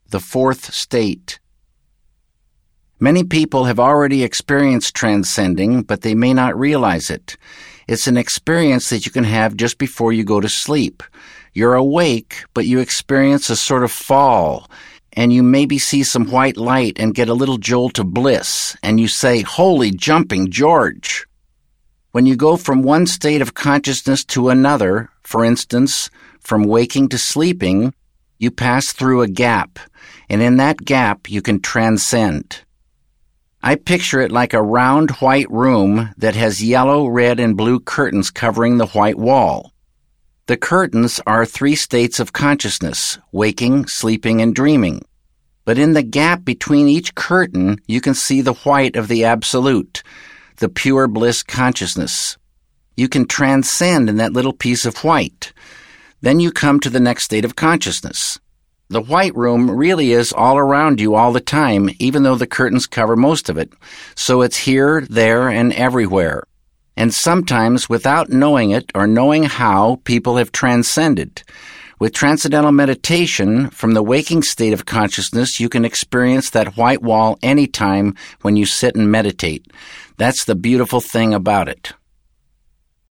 the fourth state. Many people have already experienced transcending, but they may not realize it. It's an experience that you can have just before you go to sleep. You're awake, but you experience a sort of fall, and you maybe see some white light and get a little jolt of bliss, and you say, "Holy jumping George!" When you go from one state of consciousness to another, for instance, from waking to sleeping, you pass through a gap, and in that gap you can transcend. I picture it like a round white room that has yellow, red, and blue curtains covering the white wall. The curtains are 3 states of consciousness: waking, sleeping, and dreaming. But in the gap between each curtain, you can see the white of the Absolute, the pure bliss consciousness. You can transcend in that little piece of white. Then you come to the next state of consciousness. The white room really is all around you all the time, even though the curtains cover most of it. So it's here, there, and everywhere. And sometimes, without knowing it or knowing how, people have transcended. With transcendental meditation, from the waking state of consciousness, you can experience that white wall anytime when you sit and meditate. That's the beautiful thing about it.